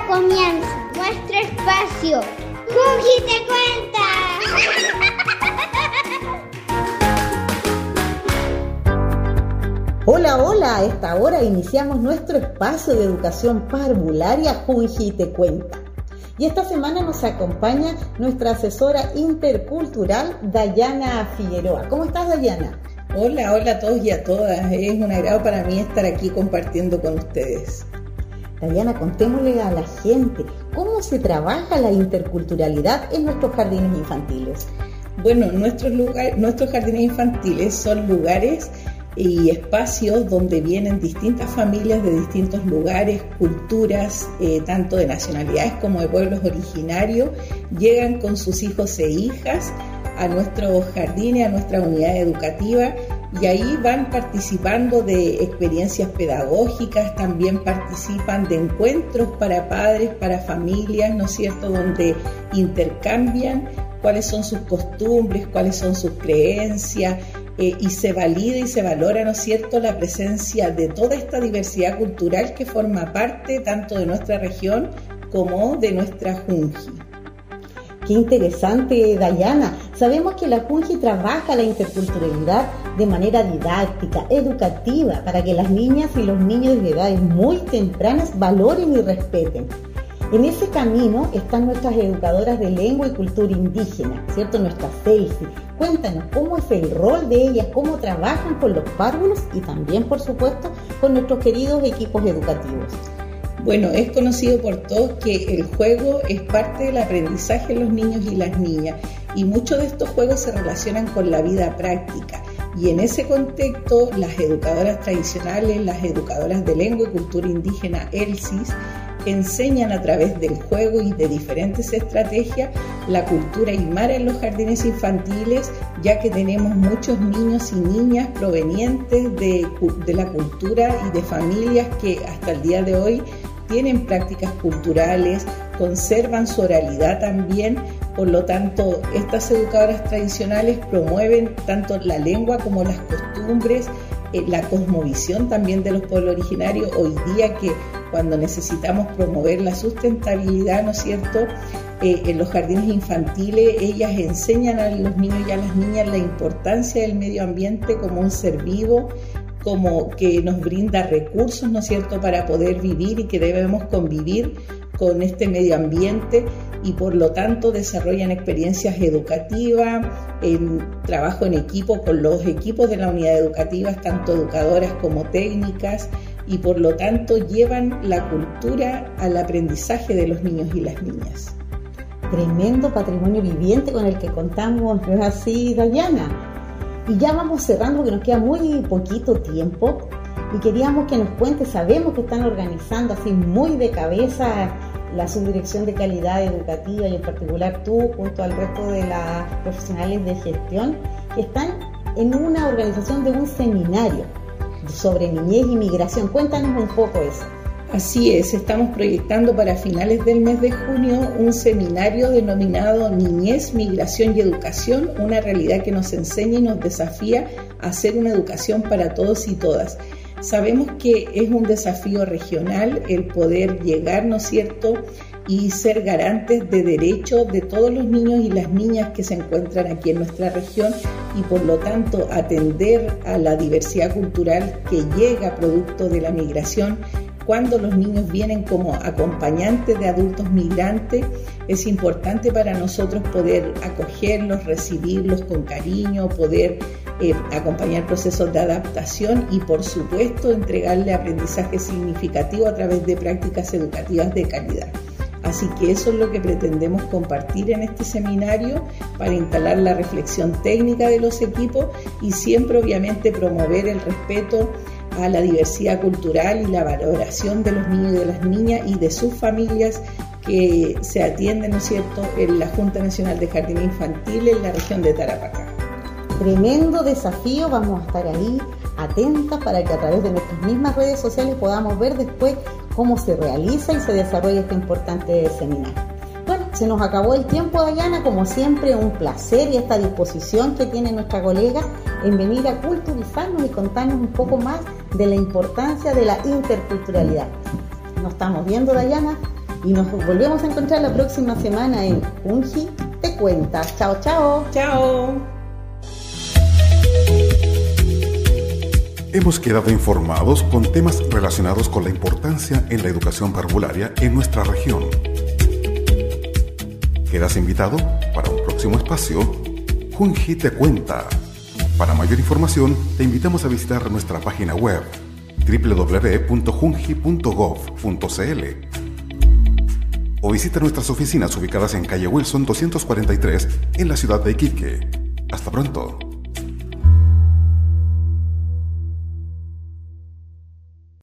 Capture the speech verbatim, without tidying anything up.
comienza nuestro espacio. ¡Junji te cuenta! Hola, hola, a esta hora iniciamos nuestro espacio de educación parvularia Junji te cuenta. Y esta semana nos acompaña nuestra asesora intercultural Dayana Figueroa. ¿Cómo estás, Dayana? Hola, hola a todos y a todas. Es un agrado para mí estar aquí compartiendo con ustedes. Dayana, contémosle a la gente cómo se trabaja la interculturalidad en nuestros jardines infantiles. Bueno, nuestros, lugar, nuestros jardines infantiles son lugares y espacios donde vienen distintas familias de distintos lugares, culturas, eh, tanto de nacionalidades como de pueblos originarios, llegan con sus hijos e hijas a nuestros jardines, a nuestra unidad educativa, y ahí van participando de experiencias pedagógicas, también participan de encuentros para padres, para familias, ¿no es cierto?, donde intercambian cuáles son sus costumbres, cuáles son sus creencias, eh, y se valida y se valora, ¿no es cierto?, la presencia de toda esta diversidad cultural que forma parte tanto de nuestra región como de nuestra Junji. Qué interesante, Dayana. Sabemos que la Junji trabaja la interculturalidad de manera didáctica, educativa, para que las niñas y los niños de edades muy tempranas valoren y respeten. En ese camino están nuestras educadoras de lengua y cultura indígena, ¿cierto? Nuestras Celsi. Cuéntanos cómo es el rol de ellas, cómo trabajan con los párvulos y también, por supuesto, con nuestros queridos equipos educativos. Bueno, es conocido por todos que el juego es parte del aprendizaje de los niños y las niñas, y muchos de estos juegos se relacionan con la vida práctica. Y en ese contexto, las educadoras tradicionales, las educadoras de lengua y cultura indígena, ELSIS, enseñan a través del juego y de diferentes estrategias la cultura aymara en los jardines infantiles, ya que tenemos muchos niños y niñas provenientes de, de la cultura y de familias que hasta el día de hoy tienen prácticas culturales, conservan su oralidad también. Por lo tanto, estas educadoras tradicionales promueven tanto la lengua como las costumbres, eh, la cosmovisión también de los pueblos originarios. Hoy día que cuando necesitamos promover la sustentabilidad, ¿no es cierto?, eh, en los jardines infantiles, ellas enseñan a los niños y a las niñas la importancia del medio ambiente como un ser vivo, como que nos brinda recursos, ¿no es cierto?, para poder vivir y que debemos convivir con este medio ambiente, y por lo tanto desarrollan experiencias educativas, en trabajo en equipo con los equipos de la unidad educativa, tanto educadoras como técnicas, y por lo tanto llevan la cultura al aprendizaje de los niños y las niñas. Tremendo patrimonio viviente con el que contamos, ¿no es así, Dayana? Y ya vamos cerrando, que nos queda muy poquito tiempo, y queríamos que nos cuentes, sabemos que están organizando así muy de cabeza la Subdirección de Calidad Educativa y en particular tú junto al resto de las profesionales de gestión, que están en una organización de un seminario sobre niñez y migración. Cuéntanos un poco eso. Así es, estamos proyectando para finales del mes de junio un seminario denominado Niñez, Migración y Educación, una realidad que nos enseña y nos desafía a hacer una educación para todos y todas. Sabemos que es un desafío regional el poder llegar, ¿no es cierto?, y ser garantes de derechos de todos los niños y las niñas que se encuentran aquí en nuestra región, y por lo tanto atender a la diversidad cultural que llega producto de la migración. Cuando los niños vienen como acompañantes de adultos migrantes, es importante para nosotros poder acogerlos, recibirlos con cariño, poder eh, acompañar procesos de adaptación y, por supuesto, entregarle aprendizaje significativo a través de prácticas educativas de calidad. Así que eso es lo que pretendemos compartir en este seminario para instalar la reflexión técnica de los equipos y siempre, obviamente, promover el respeto a la diversidad cultural y la valoración de los niños y de las niñas y de sus familias que se atienden, ¿no es cierto?, en la Junta Nacional de Jardines Infantiles en la región de Tarapacá. Tremendo desafío, vamos a estar ahí atentas para que a través de nuestras mismas redes sociales podamos ver después cómo se realiza y se desarrolla este importante seminario. Bueno, se nos acabó el tiempo, Dayana, como siempre un placer y esta disposición que tiene nuestra colega en venir a culturizarnos y contarnos un poco más de la importancia de la interculturalidad. Nos estamos viendo, Dayana. y nos volvemos a encontrar la próxima semana en Junji Te Cuenta. Chao, chao. Chao. Hemos quedado informados con temas relacionados con la importancia en la educación parvularia en nuestra región. Quedas invitado para un próximo espacio, Junji Te Cuenta. Para mayor información, te invitamos a visitar nuestra página web doble u doble u doble u punto junji punto gov punto c l o visita nuestras oficinas ubicadas en calle Wilson doscientos cuarenta y tres en la ciudad de Iquique. Hasta pronto.